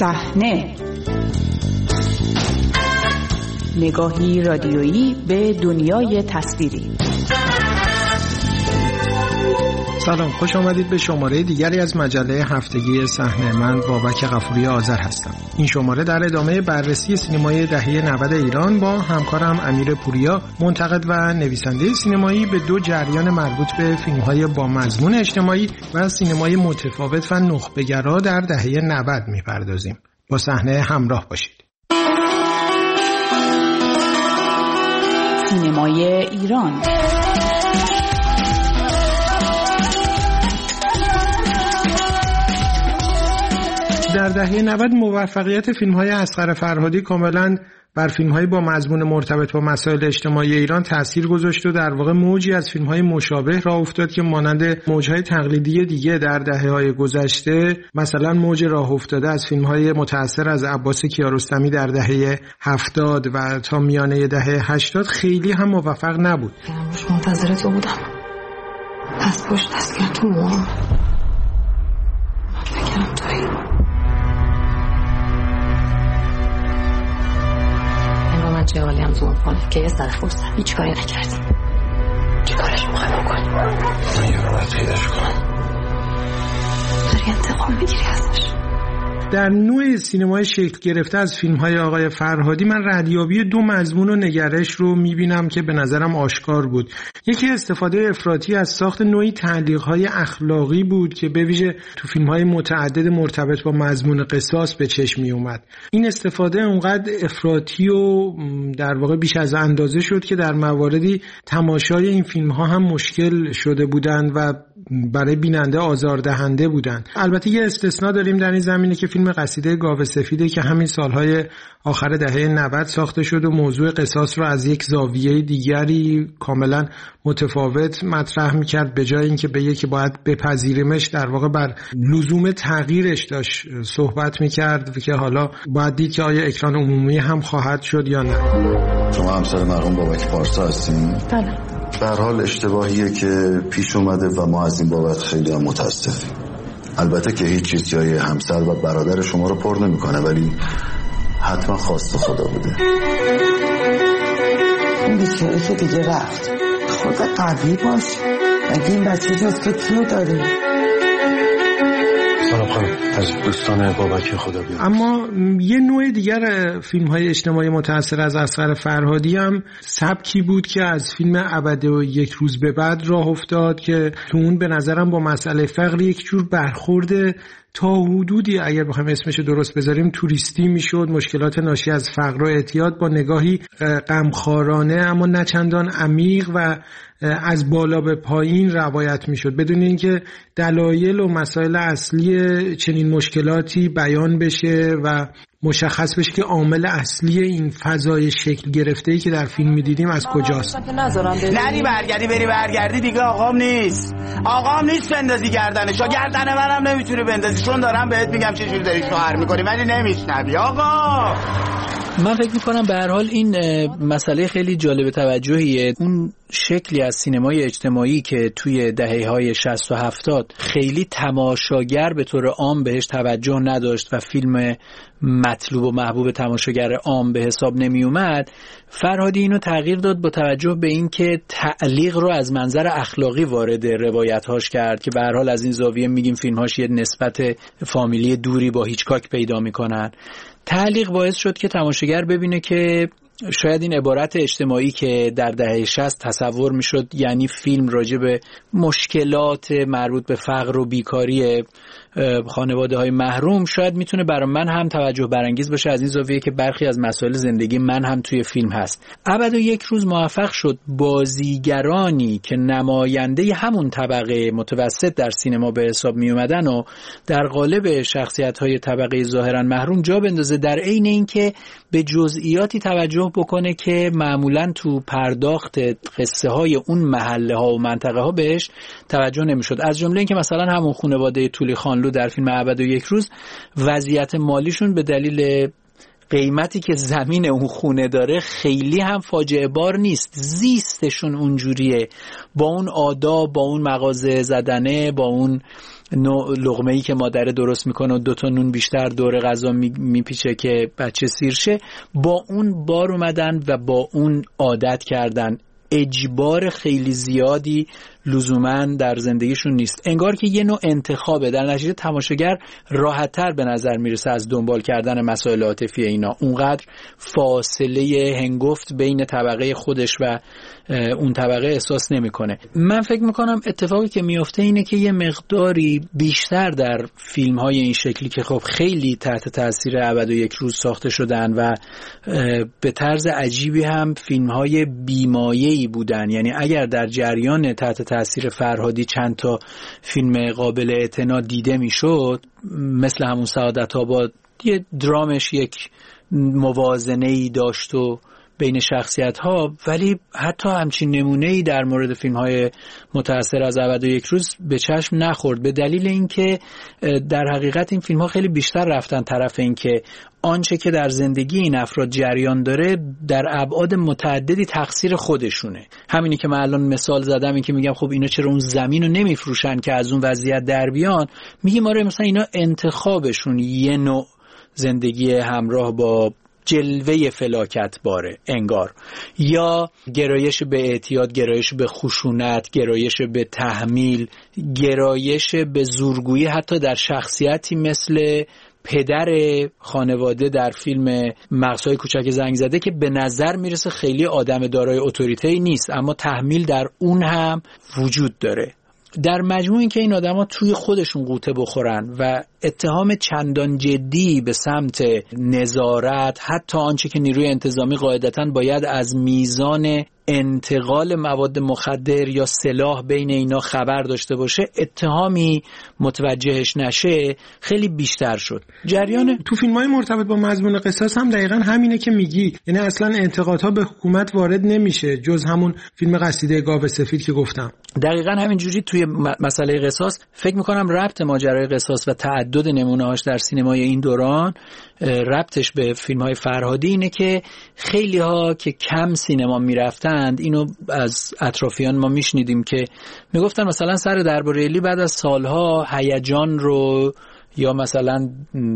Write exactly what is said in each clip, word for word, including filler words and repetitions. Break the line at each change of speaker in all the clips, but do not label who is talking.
صحنه، نگاهی رادیویی به دنیای تصویری.
سلام، خوش آمدید به شماره دیگری از مجله هفتگی صحنه. من بابک غفوری آذر هستم. این شماره در ادامه بررسی سینمای دهه نود ایران با همکارم امیر پوریا، منتقد و نویسنده سینمایی، به دو جریان مربوط به فیلم‌های با مضمون اجتماعی و سینمای متفاوت و نخبه‌گرا در دهه نود می‌پردازیم. با صحنه همراه باشید.
سینمای ایران.
در دهه نود موفقیت فیلم‌های اصغر فرهادی کاملاً بر فیلم‌های با مضمون مرتبط با مسائل اجتماعی ایران تأثیر گذاشت و در واقع موجی از فیلم‌های مشابه راه افتاد که مانند موج‌های تقلیدی دیگه در دهه‌های گذشته، مثلا موج راه افتاده از فیلم‌های متأثر از عباس کیارستمی در دهه هفتاد و تا میانه دهه هشتاد خیلی هم موفق نبود.
مش منتظر تو بودم. از پشت دست گرفت تو موام. فکرم تویی. چه حالی هم زوم کنه که یه سر فرصت هیچ کاری نکردیم. چی کارش میخوای بکنی؟
من یه رو باید پیداش کنم.
داری انتقام بگیری ازش.
در نوع سینمای شکل گرفته از فیلم‌های آقای فرهادی من ردیابی دو مضمون و نگرش رو می‌بینم که به نظرم آشکار بود. یکی استفاده افراطی از ساخت نوعی تعلیق‌های اخلاقی بود که به ویژه تو فیلم‌های متعدد مرتبط با مضمون قصاص به چشم می‌اومد. این استفاده اونقدر افراطی و در واقع بیش از اندازه شد که در مواردی تماشای این فیلم‌ها هم مشکل شده بودند و برای بیننده آزاردهنده بودند. البته یه استثناء داریم در این زمینه که فیلم قصیده گاو سفیده که همین سالهای آخر دهه نود ساخته شد و موضوع قصاص رو از یک زاویه دیگری کاملا متفاوت مطرح میکرد، به جای اینکه به یکی باید بپذیریمش در واقع بر لزوم تغییرش داشت صحبت میکرد که حالا باید دید که آیا اکران عمومی هم خواهد شد یا نه.
شما همسر مرحوم بابک پارسا هستین؟
بله.
به هر حال اشتباهیه که پیش اومده و ما از این بابت خیلی هم متاسفیم. البته که هیچ چیز جای همسر و برادر شما رو پر نمیکنه، ولی حتما خواست خدا بوده.
این بیچاره که دیگه رفت، خود قوی باش. اگه این بچه جز تو کیو داری؟
سلام خانم، از دوستان بابک خدا بیاد.
اما یه نوع دیگر فیلم‌های اجتماعی متأثر از اصغر فرهادی هم سبکی بود که از فیلم ابد و یک روز به بعد راه افتاد که تو اون به نظرم با مسئله فقر یک جور برخورد تا حدودی اگر بخوایم اسمش درست بذاریم توریستی میشد. مشکلات ناشی از فقر و اعتیاد با نگاهی غمخوارانه اما نه چندان عمیق و از بالا به پایین روایت میشد، بدون اینکه دلایل و مسائل اصلی چنین مشکلاتی بیان بشه و مشخص بشه که عامل اصلی این فضای شکل گرفته‌ای که در فیلم می‌دیدیم از کجاست.
نری برگردی بری برگردی دیگه آقام نیست. آقام نیست بندازی گردنشو. گردن منم نمیتونی بندازی، چون دارم بهت میگم چه جوری داری شوهر می‌کنی ولی نمیشنوی آقا.
من فکر میکنم به هر حال این مسئله خیلی جالب توجهیه. اون شکلی از سینمای اجتماعی که توی دهه‌های شصت و هفتاد خیلی تماشاگر به طور عام بهش توجه نداشت و فیلم مطلوب و محبوب تماشاگر عام به حساب نمی اومد، فرهادی اینو تغییر داد با توجه به این که تعلیق رو از منظر اخلاقی وارد روایت‌هاش کرد که به هر حال از این زاویه میگیم فیلم‌هاش یه نسبت فامیلی دوری با هیچکاک پیدا میکنن. تعلیق باعث شد که تماشاگر ببینه که شاید این عبارت اجتماعی که در دهه شصت تصور میشد، یعنی فیلم راجع به مشکلات مربوط به فقر و بیکاری خانواده های محروم، شاید میتونه برای من هم توجه برانگیز باشه از این زاویه که برخی از مسائل زندگی من هم توی فیلم هست. ابد و یک روز موفق شد بازیگرانی که نماینده همون طبقه متوسط در سینما به حساب می اومدن و در قالب شخصیت های طبقه ظاهرا محروم جا بندازه، در عین اینکه به جزئیاتی توجه بکنه که معمولا تو پرداخت قصه های اون محله ها و منطقه ها بهش توجه نمیشد. از جمله اینکه مثلا همون خانواده تولی خانلو در فیلم ابد و یک روز وضعیت مالیشون به دلیل قیمتی که زمین اون خونه داره خیلی هم فاجعه بار نیست. زیستشون اونجوریه، با اون آداب، با اون مغازه زدنه، با اون لقمه‌ای که مادر درست میکنه و دوتا نون بیشتر دور غذا میپیچه که بچه سیر شه، با اون بار اومدن و با اون عادت کردن. اجبار خیلی زیادی لزوماً در زندگیشون نیست. انگار که یه نوع انتخابه. در نتیجه تماشاگر راحت‌تر به نظر میرسه از دنبال کردن مسائل عاطفی اینا. اونقدر فاصله هنگفت بین طبقه خودش و اون طبقه احساس نمیکنه. من فکر میکنم اتفاقی که میفته اینه که یه مقداری بیشتر در فیلم‌های این شکلی که خب خیلی تحت تاثیر ابد و یک روز ساخته شدن و به طرز عجیبی هم فیلم‌های بیمایه‌ای بودن، یعنی اگر در جریان تحت تاثیر فرهادی چند تا فیلم قابل اعتنا دیده میشد، مثل همون سعادت آباد، یه درامش یک موازنه‌ای داشت و بین شخصیت ها، ولی حتی همچین نمونه‌ای در مورد فیلم های متأثر از ابد و یک روز به چشم نخورد، به دلیل اینکه در حقیقت این فیلم ها خیلی بیشتر رفتن طرف اینکه آنچه که در زندگی این افراد جریان داره در ابعاد متعددی تقصیر خودشونه. همینی که من الان مثال زدم، این که میگم خب اینا چرا اون زمین رو نمیفروشن که از اون وضعیت در بیان، میگیم آره مثلا اینا انتخابشون یه نوع زندگی همراه با جلوه فلاکت باره انگار، یا گرایش به اعتیاد، گرایش به خشونت، گرایش به تحمیل، گرایش به زورگویی حتی در شخصیتی مثل پدر خانواده در فیلم مغزهای کوچک زنگ زده که به نظر میرسه خیلی آدم دارای اتوریته‌ای نیست، اما تحمیل در اون هم وجود داره. در مجموع این که این آدما توی خودشون قوطه بخورن و اتهام چندان جدی به سمت نظارت، حتی آنچه که نیروی انتظامی قاعدتاً باید از میزان انتقال مواد مخدر یا سلاح بین اینا خبر داشته باشه، اتهامی متوجهش نشه، خیلی بیشتر شد. جریان
تو فیلم‌های مرتبط با مضمون قصاص هم دقیقاً همینه که میگی، یعنی اصلاً انتقادها به حکومت وارد نمیشه جز همون فیلم قصیده گاو سفید که گفتم.
دقیقاً همینجوری توی مسئله قصاص فکر می‌کنم ربط ماجرای قصاص و تعدد نمونه‌هاش در سینمای این دوران ربطش به فیلم‌های فرهادی اینه که خیلی‌ها که کم سینما می‌رفتند، اینو از اطرافیان ما میشنیدیم که میگفتن مثلا سر درباره الی بعد از سالها هیجان رو، یا مثلا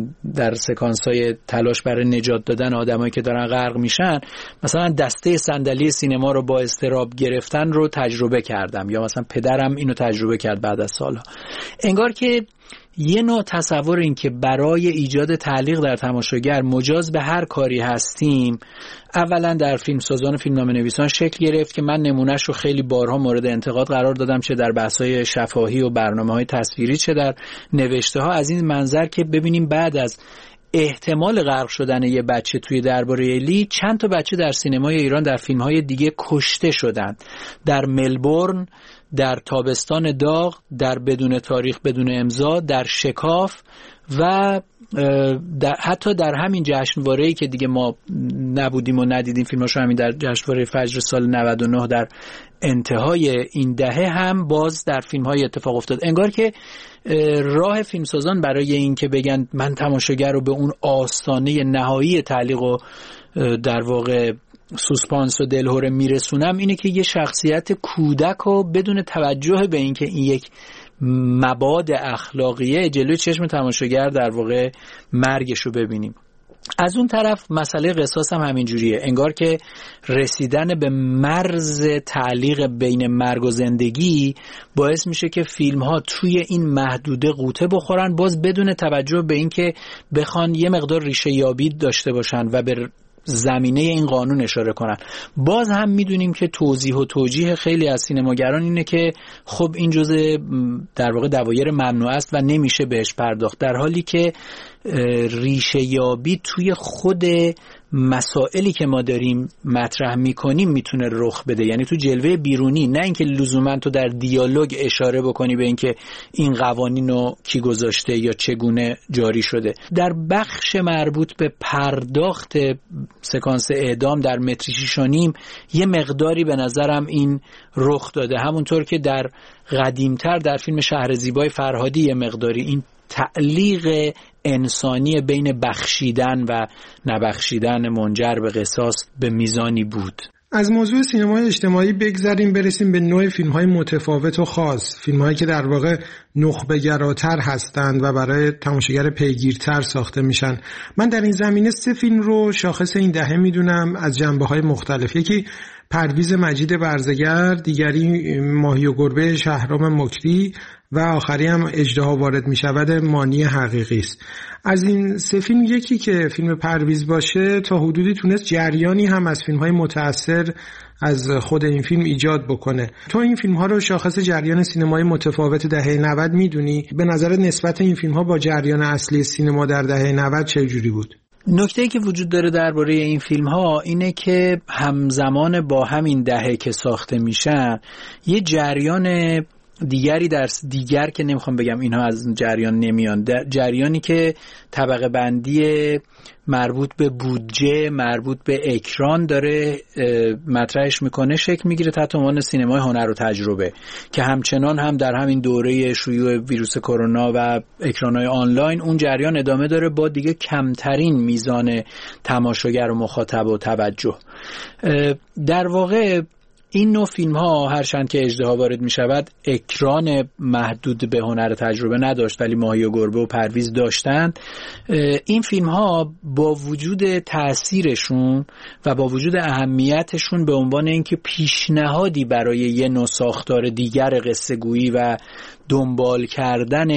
در سکانس‌های تلاش برای نجات دادن آدمایی که دارن غرق میشن، مثلا دسته صندلی سینما رو با اضطراب گرفتن رو تجربه کردم، یا مثلا پدرم اینو تجربه کرد بعد از سالها. انگار که یه نوع تصور این که برای ایجاد تعلیق در تماشاگر مجاز به هر کاری هستیم، اولا در فیلمسازان و فیلمنامه نویسان شکل گرفت که من نمونهش رو خیلی بارها مورد انتقاد قرار دادم، چه در بحث‌های شفاهی و برنامه‌های تصویری، چه در نوشته‌ها، از این منظر که ببینیم بعد از احتمال غرق شدن یه بچه توی درباره الی، چند تا بچه در سینمای ایران در فیلم‌های دیگه کشته شدن، در ملبورن، در تابستان داغ، در بدون تاریخ بدون امضا، در شکاف و در حتی در همین جشنواره‌ای که دیگه ما نبودیم و ندیدیم فیلماشو، همین در جشنواره فجر سال نود و نه در انتهای این دهه هم باز در فیلم‌های اتفاق افتاد. انگار که راه فیلمسازان برای این که بگن من تماشاگر رو به اون آستانه نهایی تعلیق و در واقع سوسپانس و دلهوره میرسونم، اینه که یه شخصیت کودک رو بدون توجه به این که این یک مباد اخلاقیه جلوی چشم تماشاگر در واقع مرگش رو ببینیم. از اون طرف مسئله قصاص هم همین جوریه، انگار که رسیدن به مرز تعلیق بین مرگ و زندگی باعث میشه که فیلم ها توی این محدوده قوطه بخورن، باز بدون توجه به این که بخوان یه مقدار ریشه یابی داشته باشن و به زمینه این قانون اشاره کنن. باز هم میدونیم که توضیح و توجیه خیلی از سینماگران اینه که خب این جزء در واقع دوایر ممنوع است و نمیشه بهش پرداخت، در حالی که ریشه یابی توی خود مسائلی که ما داریم مطرح میکنیم میتونه رخ بده، یعنی تو جلوه بیرونی، نه اینکه لزوما تو در دیالوگ اشاره بکنی به اینکه این قوانین رو کی گذاشته یا چگونه جاری شده. در بخش مربوط به پرداخت سکانس اعدام در متر شیش و نیم یه مقداری به نظرم این رخ داده، همونطور که در قدیمتر در فیلم شهر زیبای فرهادی یه مقداری این تعلیق انسانی بین بخشیدن و نبخشیدن منجر به قصاص به میزانی بود.
از موضوع سینمای اجتماعی بگذریم برسیم به نوع فیلم‌های متفاوت و خاص، فیلم‌هایی که در واقع نخبه‌گراتر هستند و برای تماشاگر پیگیرتر ساخته میشن. من در این زمینه سه فیلم رو شاخص این دهه میدونم از جنبه‌های مختلف. یکی پرویز مجید برزگر، دیگری ماهی و گربه شهرام مکری و آخری هم اژدها وارد میشود مانی حقیقی است. از این سه فیلم یکی که فیلم پرویز باشه تا حدودی تونست جریانی هم از فیلم‌های متأثر از خود این فیلم ایجاد بکنه. تو این فیلم‌ها رو شاخص جریان سینمای متفاوت دهه نود میدونی؟ به نظر نسبت این فیلم‌ها با جریان اصلی سینما در دهه نود چه جوری بود؟
نکته‌ای که وجود داره درباره این فیلم‌ها اینه که همزمان با همین دهه که ساخته میشن یه جریان دیگری در دیگر که نمیخوام بگم اینها از جریان نمیان، جریانی که طبقه بندی مربوط به بودجه، مربوط به اکران داره مطرحش میکنه، شکل میگیره تحت عنوان سینمای هنر و تجربه که همچنان هم در همین دوره شیوع ویروس کرونا و اکران‌های آنلاین اون جریان ادامه داره با دیگه کمترین میزان تماشاگر و مخاطب و توجه. در واقع این نوع فیلم ها هرچند که اژدها وارد می شود اکران محدود به هنر تجربه نداشت ولی ماهی و گربه و پرویز داشتند. این فیلم ها با وجود تأثیرشون و با وجود اهمیتشون به عنوان اینکه پیشنهادی برای یه نوع ساختار دیگر قصه گویی و دنبال کردن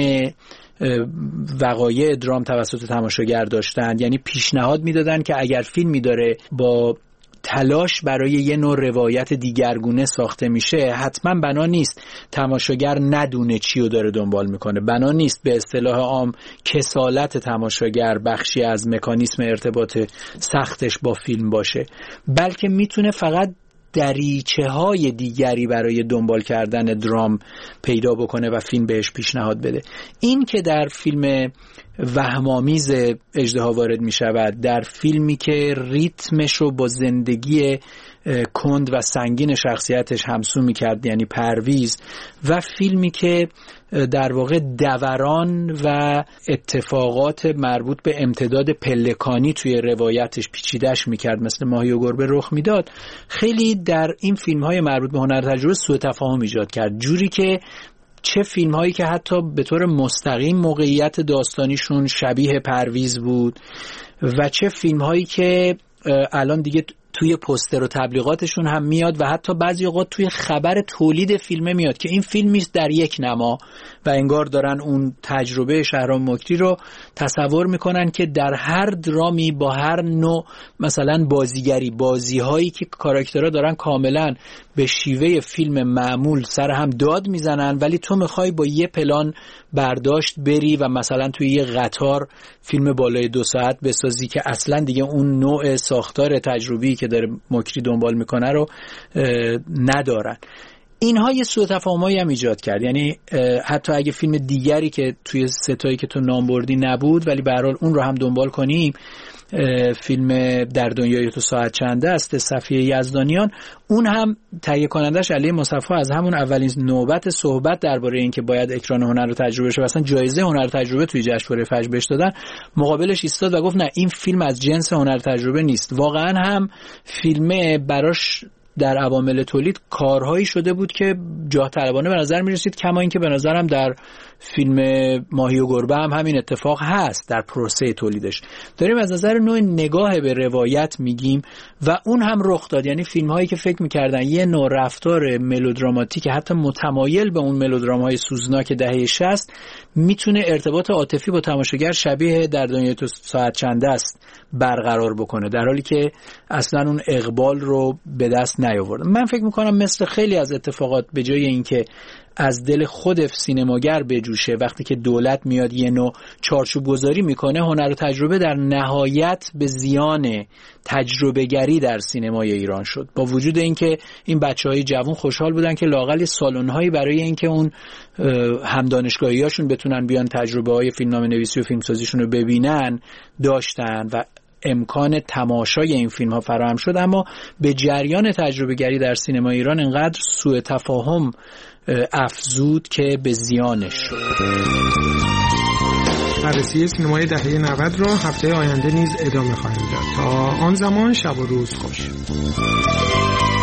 وقایع درام توسط تماشاگر داشتند، یعنی پیشنهاد میدادن که اگر فیلمی داره با تلاش برای یه نوع روایت دیگرگونه ساخته میشه حتما بنا نیست تماشاگر ندونه چی رو داره دنبال میکنه، بنا نیست به اصطلاح عام کسالت تماشاگر بخشی از مکانیسم ارتباط سختش با فیلم باشه، بلکه میتونه فقط دریچه های دیگری برای دنبال کردن درام پیدا بکنه و فیلم بهش پیشنهاد بده. این که در فیلم وهم‌آمیز اژدها وارد می شود، در فیلمی که ریتمش رو با زندگی کند و سنگین شخصیتش همسو می کرد یعنی پرویز، و فیلمی که در واقع دوران و اتفاقات مربوط به امتداد پلکانی توی روایتش پیچیدش می کرد مثل ماهی و گربه رخ می داد، خیلی در این فیلم های مربوط به هنر تجربه سوء تفاهم ایجاد کرد، جوری که چه فیلم هایی که حتی به طور مستقیم موقعیت داستانیشون شبیه پرویز بود و چه فیلم هایی که الان دیگه توی پوستر و تبلیغاتشون هم میاد و حتی بعضی اوقات توی خبر تولید فیلمه میاد که این فیلمیست در یک نما و انگار دارن اون تجربه شهرام مکری رو تصور میکنن که در هر درامی با هر نوع مثلا بازیگری، بازیهایی که کاراکترها دارن کاملا به شیوه فیلم معمول سر هم داد میزنن، ولی تو میخوای با یه پلان برداشت بری و مثلا توی یه قطار فیلم بالای دو ساعت بسازی که اصلا دیگه اون نوع ساختار تجربی که داره مکری دنبال میکنه رو ندارن. اینها یه سوء تفاهمایی هم ایجاد کرد، یعنی حتی اگه فیلم دیگری که توی ستایی که تو نام بردی نبود ولی به هر حال اون رو هم دنبال کنیم، فیلم در دنیای تو ساعت چنده است صفیه یزدانیان، اون هم تهیه کنندش علی مصطفی از همون اولین نوبت صحبت درباره این که باید اکران هنر رو تجربه شه و اصلا جایزه هنر تجربه توی جشنواره فجر بهش دادن، مقابلش ایستاد و گفت نه این فیلم از جنس هنر تجربه نیست. واقعا هم فیلم براش در عوامل تولید کارهایی شده بود که جاه طلبانه به نظر می رسید، کما این که به نظرم در فیلم ماهی و گربه هم همین اتفاق هست در پروسه تولیدش. داریم از نظر نوع نگاه به روایت میگیم و اون هم رخ داد، یعنی فیلم هایی که فکر میکردن یه نوع رفتار ملودراماتیک حتی متمایل به اون ملودرام های سوزناک دهه شصت میتونه ارتباط عاطفی با تماشاگر شبیه در دنیای تو ساعت چنده است برقرار بکنه، در حالی که اصلا اون اقبال رو به دست نیاورد. من فکر میکنم مثل خیلی از اتفاقات به جای اینکه از دل خود سینماگر بجوشه، وقتی که دولت میاد یه نوع چارچوب گذاری میکنه، هنر و تجربه در نهایت به زیان تجربه گری در سینمای ایران شد. با وجود اینکه این بچهای جوان خوشحال بودن که لااقل سالن‌هایی برای اینکه اون هم دانشگاهیاشون بتونن بیان تجربه های فیلمنامه نویسی و فیلمسازیشون رو ببینن داشتن و امکان تماشای این فیلم ها فراهم شد، اما به جریان تجربه گری در سینما ایران انقدر سوء تفاهم افزود که به زیانش شد.
بررسی سینمای دهه نود را هفته آینده نیز ادامه خواهیم داد. تا آن زمان شب و روز خوش.